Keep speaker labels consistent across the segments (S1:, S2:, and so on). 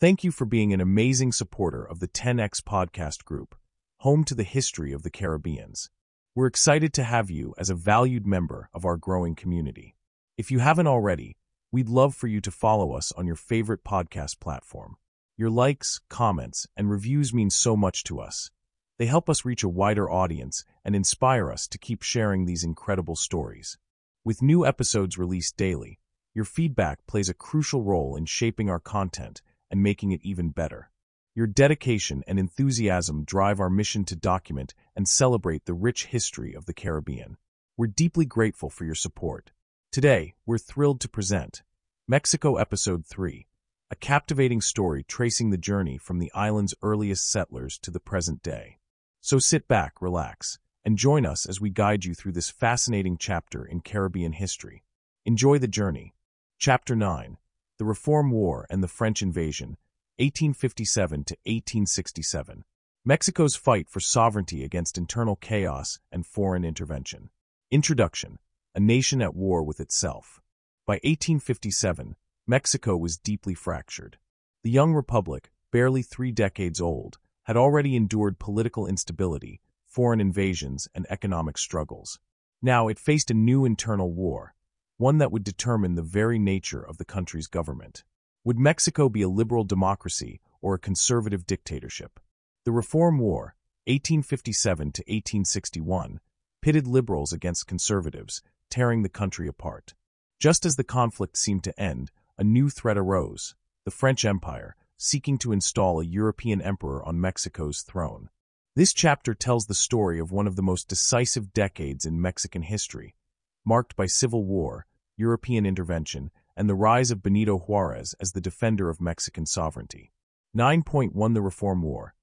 S1: Thank you for being an amazing supporter of the 10X Podcast Group, home to the history of the Caribbean. We're excited to have you as a valued member of our growing community. If you haven't already, we'd love for you to follow us on your favorite podcast platform. Your likes, comments, and reviews mean so much to us. They help us reach a wider audience and inspire us to keep sharing these incredible stories. With new episodes released daily, your feedback plays a crucial role in shaping our content and making it even better. Your dedication and enthusiasm drive our mission to document and celebrate the rich history of the Caribbean. We're deeply grateful for your support. Today, we're thrilled to present Mexico Episode 3, a captivating story tracing the journey from the island's earliest settlers to the present day. So sit back, relax, and join us as we guide you through this fascinating chapter in Caribbean history. Enjoy the journey. Chapter 9, The Reform War and the French Invasion, 1857 to 1867. Mexico's fight for sovereignty against internal chaos and foreign intervention. Introduction: a nation at war with itself. By 1857, Mexico was deeply fractured. The young republic, barely 3 decades old, had already endured political instability, foreign invasions, and economic struggles. Now it faced a new internal war, one that would determine the very nature of the country's government. Would Mexico be a liberal democracy or a conservative dictatorship? The Reform War, 1857 to 1861, pitted liberals against conservatives, tearing the country apart. Just as the conflict seemed to end, a new threat arose: the French Empire, seeking to install a European emperor on Mexico's throne. This chapter tells the story of one of the most decisive decades in Mexican history, marked by civil war, European intervention, and the rise of Benito Juárez as the defender of Mexican sovereignty. 9.1 The Reform War,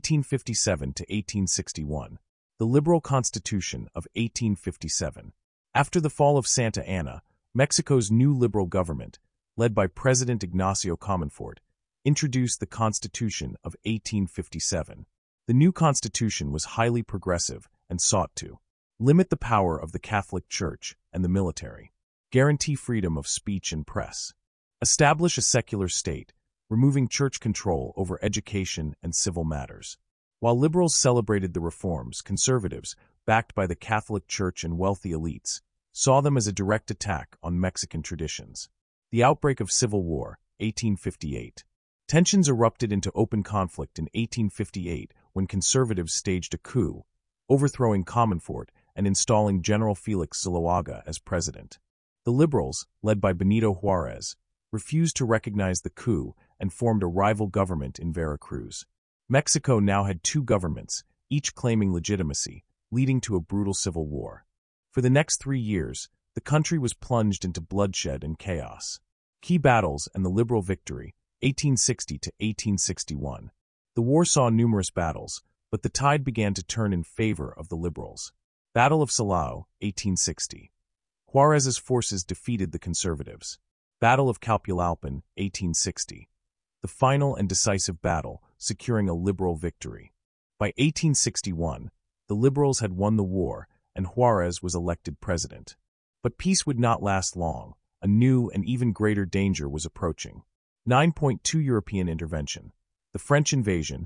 S1: 1857 to 1861. The Liberal Constitution of 1857. After the fall of Santa Anna, Mexico's new liberal government, led by President Ignacio Comonfort, introduced the Constitution of 1857. The new constitution was highly progressive and sought to limit the power of the Catholic Church and the military, guarantee freedom of speech and press, establish a secular state, removing church control over education and civil matters. While liberals celebrated the reforms, conservatives, backed by the Catholic Church and wealthy elites, saw them as a direct attack on Mexican traditions. The outbreak of civil war, 1858. Tensions erupted into open conflict in 1858 when conservatives staged a coup, overthrowing Comonfort and installing General Felix Zuloaga as president. The liberals, led by Benito Juárez, refused to recognize the coup and formed a rival government in Veracruz. Mexico now had 2 governments, each claiming legitimacy, leading to a brutal civil war. For the next 3 years, the country was plunged into bloodshed and chaos. Key battles and the liberal victory, 1860 to 1861. The war saw numerous battles, but the tide began to turn in favor of the liberals. Battle of Silao, 1860. Juárez's forces defeated the conservatives. Battle of Calpulalpan, 1860. The final and decisive battle, securing a liberal victory. By 1861, the liberals had won the war, and Juárez was elected president. But peace would not last long. A new and even greater danger was approaching. 9.2 European intervention. The French invasion,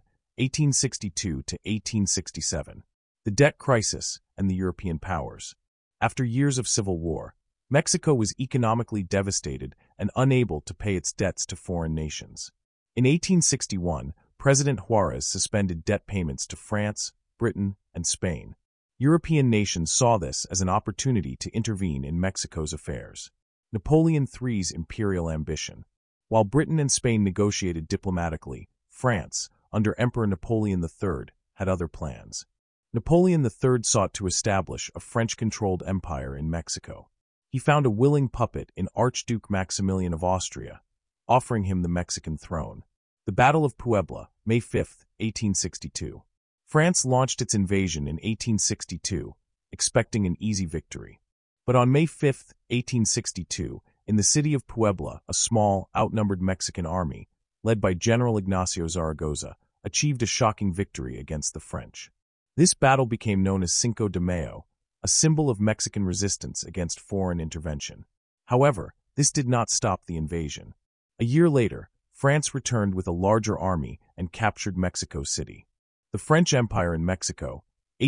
S1: 1862 to 1867. The debt crisis and the European powers. After years of civil war, Mexico was economically devastated and unable to pay its debts to foreign nations. In 1861, President Juárez suspended debt payments to France, Britain, and Spain. European nations saw this as an opportunity to intervene in Mexico's affairs. Napoleon III's imperial ambition. While Britain and Spain negotiated diplomatically, France, under Emperor Napoleon III, had other plans. Napoleon III sought to establish a French-controlled empire in Mexico. He found a willing puppet in Archduke Maximilian of Austria, offering him the Mexican throne. The Battle of Puebla, May 5, 1862. France launched its invasion in 1862, expecting an easy victory. But on May 5, 1862, in the city of Puebla, a small, outnumbered Mexican army, led by General Ignacio Zaragoza, achieved a shocking victory against the French. This battle became known as Cinco de Mayo, a symbol of Mexican resistance against foreign intervention. However, this did not stop the invasion. A year later, France returned with a larger army and captured Mexico City. The French Empire in Mexico,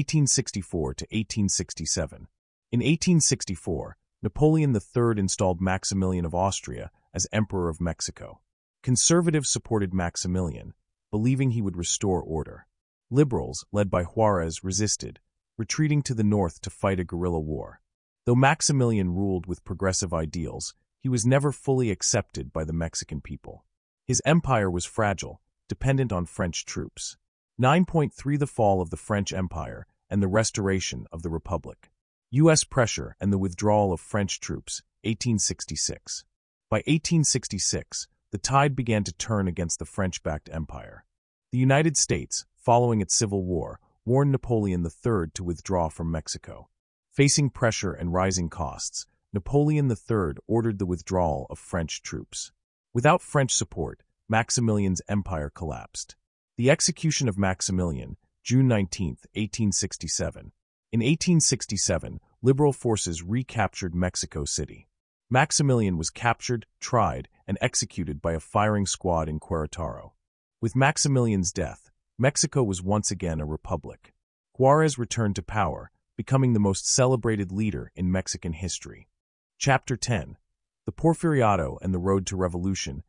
S1: 1864 to 1867. In 1864, Napoleon III installed Maximilian of Austria as Emperor of Mexico. Conservatives supported Maximilian, believing he would restore order. Liberals, led by Juarez, resisted, retreating to the north to fight a guerrilla war. Though Maximilian ruled with progressive ideals, he was never fully accepted by the Mexican people. His empire was fragile, dependent on French troops. 9.3 The fall of the French Empire and the restoration of the Republic. U.S. pressure and the withdrawal of French troops, 1866. By 1866, the tide began to turn against the French-backed empire. The United States, following its Civil War, warned Napoleon III to withdraw from Mexico. Facing pressure and rising costs, Napoleon III ordered the withdrawal of French troops. Without French support, Maximilian's empire collapsed. The execution of Maximilian, June 19, 1867. In 1867, liberal forces recaptured Mexico City. Maximilian was captured, tried, and executed by a firing squad in Querétaro. With Maximilian's death, Mexico was once again a republic. Juarez returned to power, becoming the most celebrated leader in Mexican history. Chapter 10. The Porfiriato and the Road to Revolution,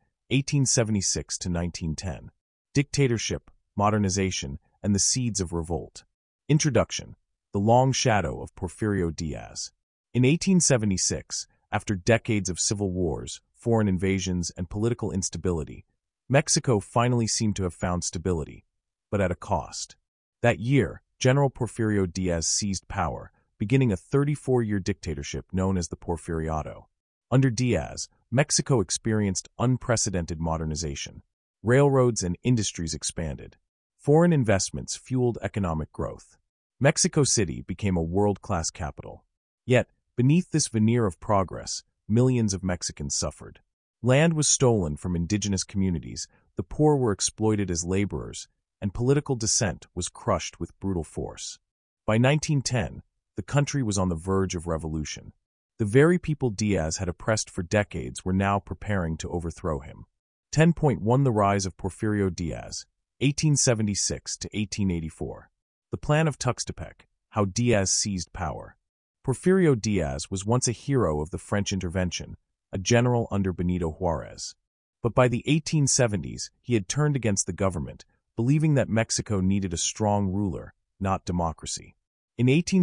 S1: 1876 to 1910. Dictatorship, modernization, and the seeds of revolt. Introduction. The long shadow of Porfirio Diaz. In 1876, after decades of civil wars, foreign invasions, and political instability, Mexico finally seemed to have found stability, but at a cost. That year, General Porfirio Diaz seized power, beginning a 34-year dictatorship known as the Porfiriato. Under Diaz, Mexico experienced unprecedented modernization. Railroads and industries expanded. Foreign investments fueled economic growth. Mexico City became a world-class capital. Yet, beneath this veneer of progress, millions of Mexicans suffered. Land was stolen from indigenous communities, the poor were exploited as laborers, and political dissent was crushed with brutal force. By 1910, the country was on the verge of revolution. The very people Diaz had oppressed for decades were now preparing to overthrow him. 10.1 The rise of Porfirio Diaz, 1876 to 1884. The Plan of Tuxtepec, how Diaz seized power. Porfirio Diaz was once a hero of the French intervention, a general under Benito Juarez. But by the 1870s, he had turned against the government, believing that Mexico needed a strong ruler, not democracy. In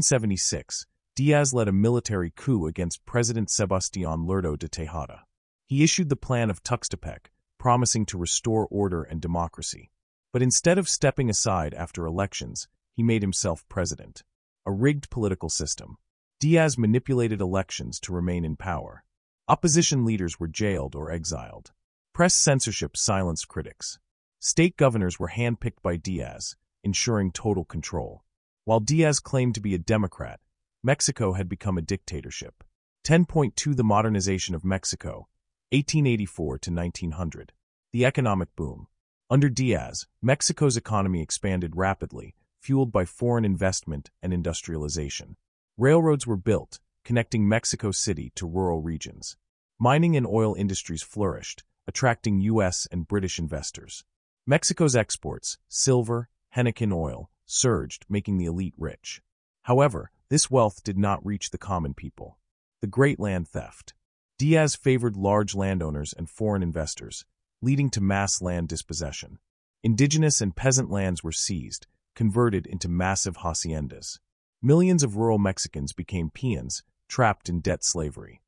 S1: 1876, Diaz led a military coup against President Sebastián Lerdo de Tejada. He issued the Plan of Tuxtepec, promising to restore order and democracy. But instead of stepping aside after elections, he made himself president. A rigged political system. Diaz manipulated elections to remain in power. Opposition leaders were jailed or exiled. Press censorship silenced critics. State governors were handpicked by Diaz, ensuring total control. While Diaz claimed to be a Democrat, Mexico had become a dictatorship. 10.2 The modernization of Mexico, 1884 to 1900. The economic boom. Under Diaz, Mexico's economy expanded rapidly, fueled by foreign investment and industrialization. Railroads were built, connecting Mexico City to rural regions. Mining and oil industries flourished, attracting U.S. and British investors. Mexico's exports, silver, Henneken oil, surged, making the elite rich. However, this wealth did not reach the common people. The Great Land Theft. Diaz favored large landowners and foreign investors, leading to mass land dispossession. Indigenous and peasant lands were seized, converted into massive haciendas. Millions of rural Mexicans became peons, trapped in debt slavery.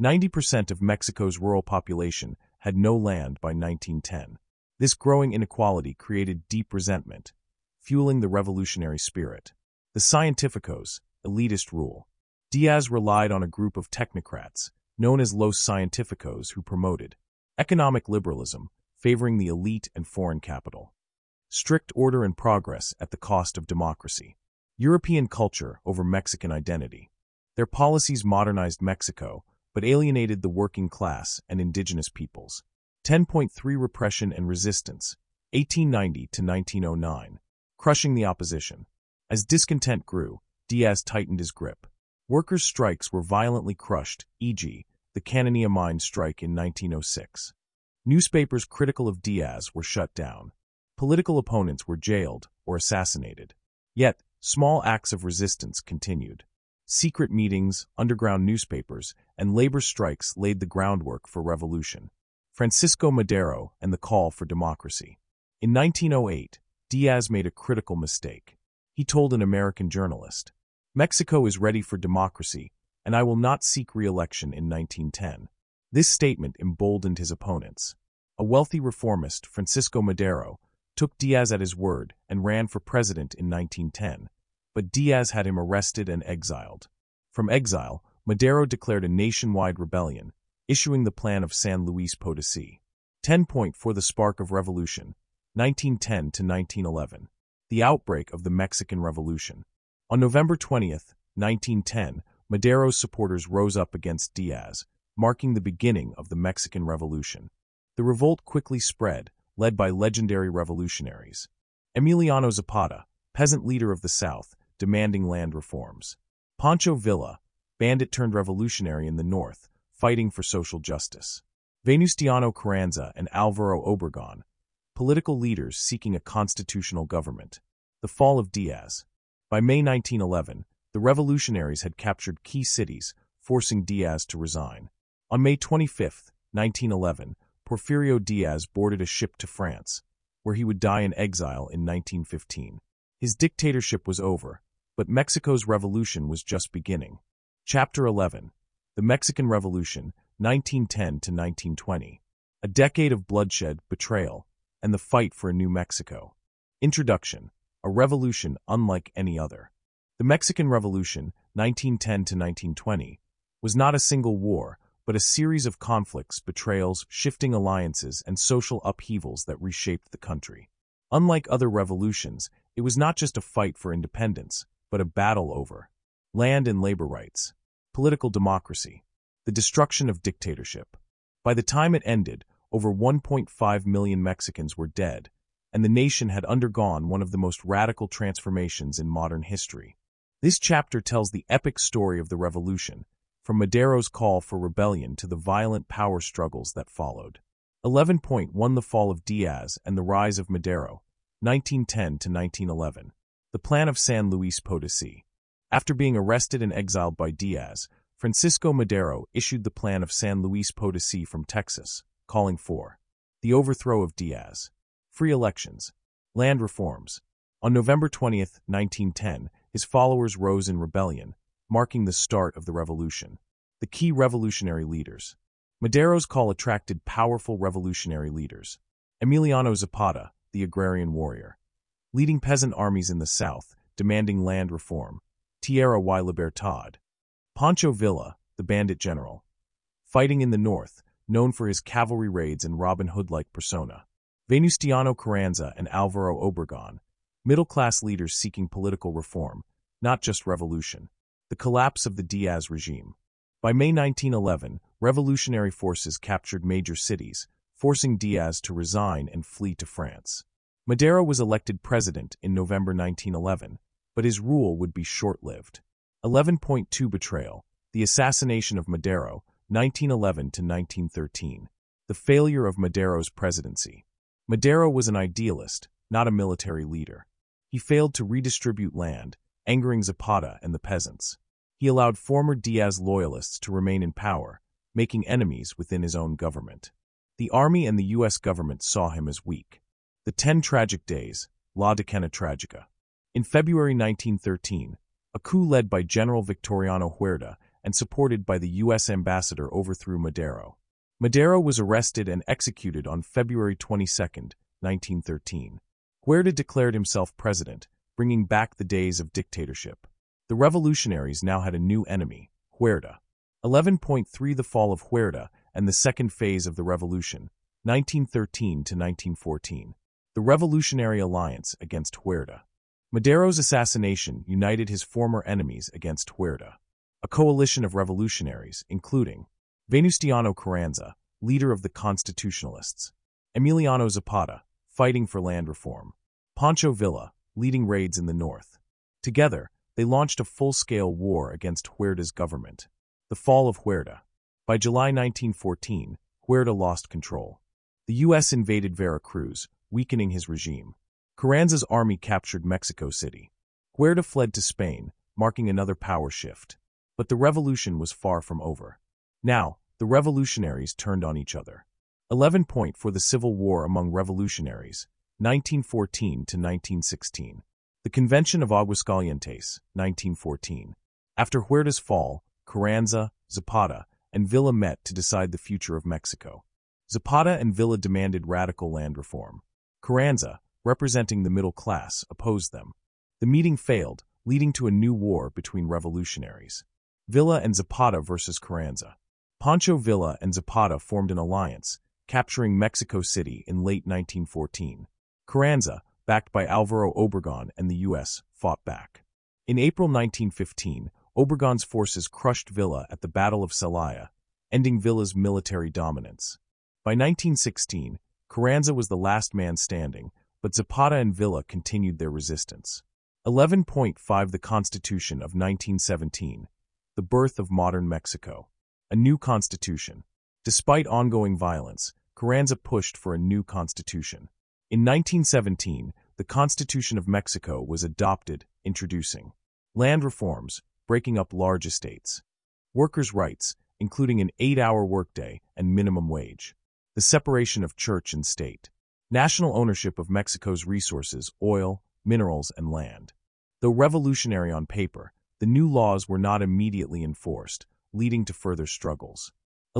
S1: 90% of Mexico's rural population had no land by 1910. This growing inequality created deep resentment, fueling the revolutionary spirit. The Cientificos, elitist rule. Diaz relied on a group of technocrats, known as Los Cientificos, who promoted economic liberalism, favoring the elite and foreign capital. Strict order and progress at the cost of democracy. European culture over Mexican identity. Their policies modernized Mexico, but alienated the working class and indigenous peoples. 10.3 Repression and resistance, 1890 to 1909. Crushing the opposition. As discontent grew, Diaz tightened his grip. Workers' strikes were violently crushed, e.g., the Cananea mine strike in 1906. Newspapers critical of Diaz were shut down. Political opponents were jailed or assassinated. Yet, small acts of resistance continued. Secret meetings, underground newspapers, and labor strikes laid the groundwork for revolution. Francisco Madero and the call for democracy. In 1908, Diaz made a critical mistake. He told an American journalist, "Mexico is ready for democracy, and I will not seek re-election in 1910. This statement emboldened his opponents. A wealthy reformist, Francisco Madero, took Diaz at his word and ran for president in 1910, but Diaz had him arrested and exiled. From exile, Madero declared a nationwide rebellion, issuing the Plan of San Luis Potosí. 10 for the spark of revolution, 1910 to 1911. The outbreak of the Mexican Revolution. On November 20, 1910, Madero's supporters rose up against Diaz, marking the beginning of the Mexican Revolution. The revolt quickly spread, led by legendary revolutionaries. Emiliano Zapata, peasant leader of the South, demanding land reforms. Pancho Villa, bandit-turned-revolutionary in the North, fighting for social justice. Venustiano Carranza and Álvaro Obregón, political leaders seeking a constitutional government. The fall of Diaz. By May 1911, the revolutionaries had captured key cities, forcing Diaz to resign. On May 25, 1911, Porfirio Diaz boarded a ship to France, where he would die in exile in 1915. His dictatorship was over, but Mexico's revolution was just beginning. Chapter 11. The Mexican Revolution, 1910 to 1920. A decade of bloodshed, betrayal, and the fight for a new Mexico. Introduction. A revolution unlike any other. The Mexican Revolution, 1910 to 1920, was not a single war, but a series of conflicts, betrayals, shifting alliances, and social upheavals that reshaped the country. Unlike other revolutions, it was not just a fight for independence, but a battle over land and labor rights, political democracy, the destruction of dictatorship. By the time it ended, over 1.5 million Mexicans were dead, and the nation had undergone one of the most radical transformations in modern history. This chapter tells the epic story of the revolution, from Madero's call for rebellion to the violent power struggles that followed. 11.1 The fall of Diaz and the rise of Madero, 1910 to 1911. The Plan of San Luis Potosí. After being arrested and exiled by Diaz, Francisco Madero issued the Plan of San Luis Potosí from Texas, calling for the overthrow of Diaz, free elections, land reforms. On November 20, 1910, his followers rose in rebellion, marking the start of the revolution. The key revolutionary leaders. Madero's call attracted powerful revolutionary leaders. Emiliano Zapata, the agrarian warrior, leading peasant armies in the South, demanding land reform. Tierra y Libertad. Pancho Villa, the bandit general, fighting in the North, known for his cavalry raids and Robin Hood-like persona. Venustiano Carranza and Álvaro Obregón, middle-class leaders seeking political reform, not just revolution. The collapse of the Diaz regime. By May 1911, revolutionary forces captured major cities, forcing Diaz to resign and flee to France. Madero was elected president in November 1911, but his rule would be short-lived. 11.2 Betrayal. The assassination of Madero, 1911 to 1913. The failure of Madero's presidency. Madero was an idealist, not a military leader. He failed to redistribute land, angering Zapata and the peasants. He allowed former Diaz loyalists to remain in power, making enemies within his own government. The army and the U.S. government saw him as weak. The 10 Tragic Days, La Decena Tragica. In February 1913, a coup led by General Victoriano Huerta and supported by the U.S. ambassador overthrew Madero. Madero was arrested and executed on February 22, 1913. Huerta declared himself president, bringing back the days of dictatorship. The revolutionaries now had a new enemy, Huerta. 11.3 The fall of Huerta and the second phase of the revolution, 1913 to 1914. The Revolutionary Alliance against Huerta. Madero's assassination united his former enemies against Huerta. A coalition of revolutionaries, including Venustiano Carranza, leader of the Constitutionalists, Emiliano Zapata, fighting for land reform, Pancho Villa, leading raids in the north. Together, they launched a full-scale war against Huerta's government. The fall of Huerta. By July 1914, Huerta lost control. The U.S. invaded Veracruz, weakening his regime. Carranza's army captured Mexico City. Huerta fled to Spain, marking another power shift. But the revolution was far from over. Now, the revolutionaries turned on each other. 11 Point for the Civil War among Revolutionaries, 1914 to 1916. The Convention of Aguascalientes, 1914. After Huerta's fall, Carranza, Zapata, and Villa met to decide the future of Mexico. Zapata and Villa demanded radical land reform. Carranza, representing the middle class, opposed them. The meeting failed, leading to a new war between revolutionaries. Villa and Zapata versus Carranza. Pancho Villa and Zapata formed an alliance, capturing Mexico City in late 1914. Carranza, backed by Álvaro Obregón and the U.S., fought back. In April 1915, Obregón's forces crushed Villa at the Battle of Celaya, ending Villa's military dominance. By 1916, Carranza was the last man standing, but Zapata and Villa continued their resistance. 11.5 The Constitution of 1917. The birth of modern Mexico. A new constitution. Despite ongoing violence, Carranza pushed for a new constitution. In 1917, the Constitution of Mexico was adopted, introducing land reforms, breaking up large estates, workers' rights, including an 8-hour workday and minimum wage, the separation of church and state, national ownership of Mexico's resources, oil, minerals, and land. Though revolutionary on paper, the new laws were not immediately enforced, leading to further struggles.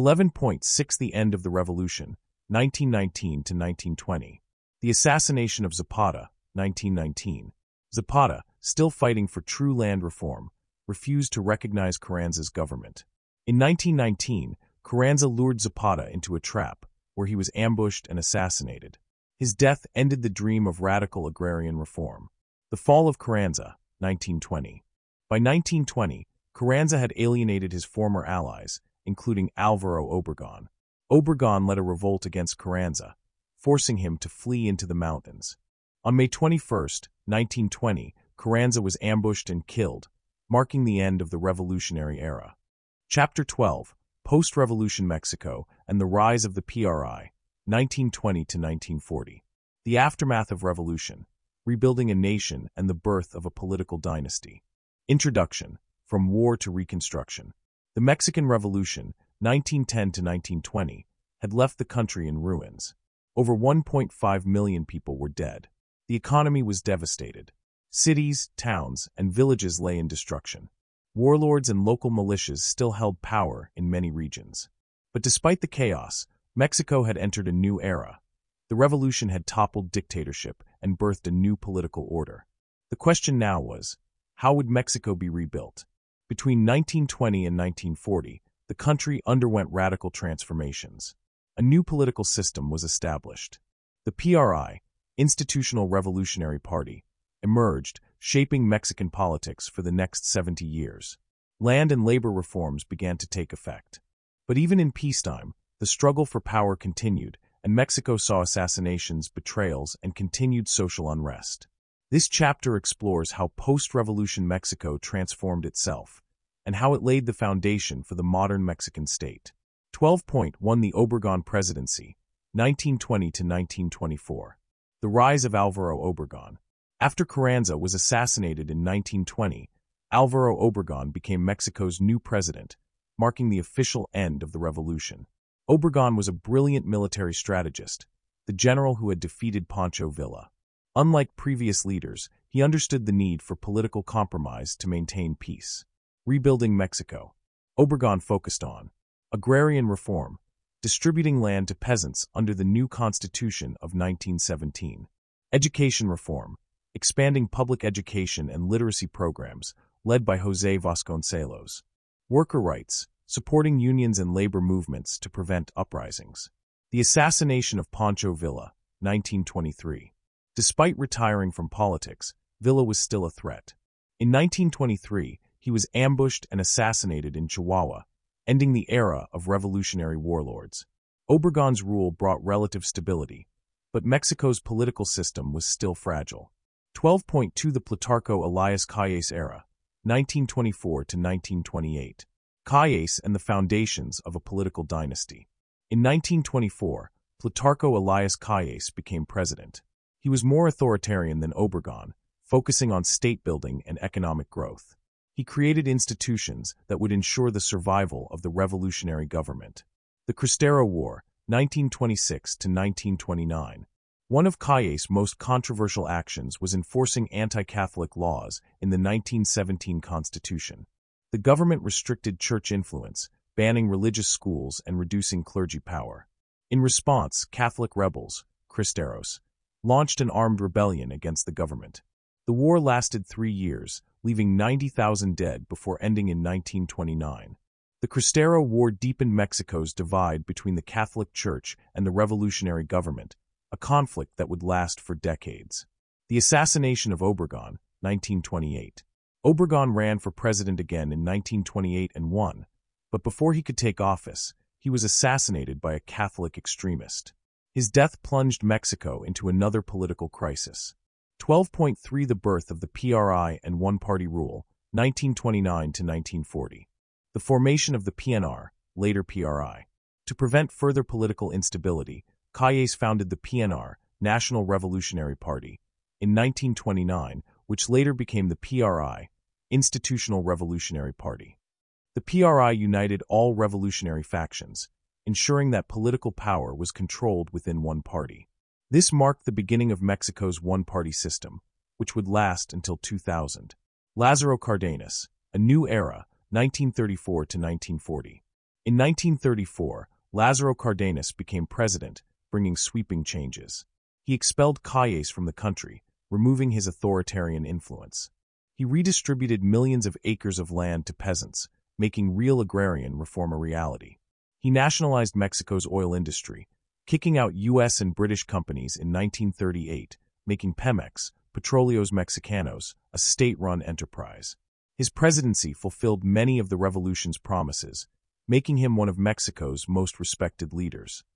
S1: 11.6 The end of the revolution, 1919 to 1920. The assassination of Zapata, 1919. Zapata, still fighting for true land reform, refused to recognize Carranza's government. In 1919, Carranza lured Zapata into a trap, where he was ambushed and assassinated. His death ended the dream of radical agrarian reform. The fall of Carranza, 1920. By 1920, Carranza had alienated his former allies, including Álvaro Obregón. Obregón led a revolt against Carranza, forcing him to flee into the mountains. On May 21, 1920, Carranza was ambushed and killed, marking the end of the revolutionary era. Chapter 12, Post-Revolution Mexico and the Rise of the PRI, 1920 to 1940. The Aftermath of Revolution, Rebuilding a Nation and the Birth of a Political Dynasty. Introduction, From War to Reconstruction. The Mexican Revolution, 1910 to 1920, had left the country in ruins. Over 1.5 million people were dead. The economy was devastated. Cities, towns, and villages lay in destruction. Warlords and local militias still held power in many regions. But despite the chaos, Mexico had entered a new era. The revolution had toppled dictatorship and birthed a new political order. The question now was, how would Mexico be rebuilt? Between 1920 and 1940, the country underwent radical transformations. A new political system was established. The PRI, Institutional Revolutionary Party, emerged, shaping Mexican politics for the next 70 years. Land and labor reforms began to take effect. But even in peacetime, the struggle for power continued, and Mexico saw assassinations, betrayals, and continued social unrest. This chapter explores how post-revolution Mexico transformed itself, and how it laid the foundation for the modern Mexican state. 12.1 The Obregón Presidency, 1920 to 1924. The rise of Álvaro Obregón. After Carranza was assassinated in 1920, Álvaro Obregón became Mexico's new president, marking the official end of the revolution. Obregón was a brilliant military strategist, the general who had defeated Pancho Villa. Unlike previous leaders, he understood the need for political compromise to maintain peace. Rebuilding Mexico. Obregón focused on agrarian reform, distributing land to peasants under the new Constitution of 1917. Education reform, expanding public education and literacy programs, led by José Vasconcelos. Worker rights, supporting unions and labor movements to prevent uprisings. The assassination of Pancho Villa, 1923. Despite retiring from politics, Villa was still a threat. In 1923, he was ambushed and assassinated in Chihuahua, ending the era of revolutionary warlords. Obregón's rule brought relative stability, but Mexico's political system was still fragile. 12.2 The Plutarco Elias Calles Era, 1924 to 1928. Calles and the Foundations of a Political Dynasty. In 1924, Plutarco Elias Calles became president. He was more authoritarian than Obregon, focusing on state building and economic growth. He created institutions that would ensure the survival of the revolutionary government. The Cristero War, 1926 to 1929. One of Calles' most controversial actions was enforcing anti-Catholic laws in the 1917 Constitution. The government restricted church influence, banning religious schools and reducing clergy power. In response, Catholic rebels, Cristeros, launched an armed rebellion against the government. The war lasted 3 years, leaving 90,000 dead before ending in 1929. The Cristero War deepened Mexico's divide between the Catholic Church and the revolutionary government, a conflict that would last for decades. The assassination of Obregon, 1928. Obregon ran for president again in 1928 and won, but before he could take office, he was assassinated by a Catholic extremist. His death plunged Mexico into another political crisis. 12.3 The birth of the PRI and one-party rule, 1929 to 1940. The formation of the PNR, later PRI. To prevent further political instability, Calles founded the PNR, National Revolutionary Party, in 1929, which later became the PRI, Institutional Revolutionary Party. The PRI united all revolutionary factions, ensuring that political power was controlled within one party. This marked the beginning of Mexico's one-party system, which would last until 2000. Lázaro Cárdenas, A New Era, 1934 to 1940. In 1934, Lázaro Cárdenas became president, bringing sweeping changes. He expelled Calles from the country, removing his authoritarian influence. He redistributed millions of acres of land to peasants, making real agrarian reform a reality. He nationalized Mexico's oil industry, kicking out U.S. and British companies in 1938, making Pemex, Petróleos Mexicanos, a state-run enterprise. His presidency fulfilled many of the revolution's promises, making him one of Mexico's most respected leaders.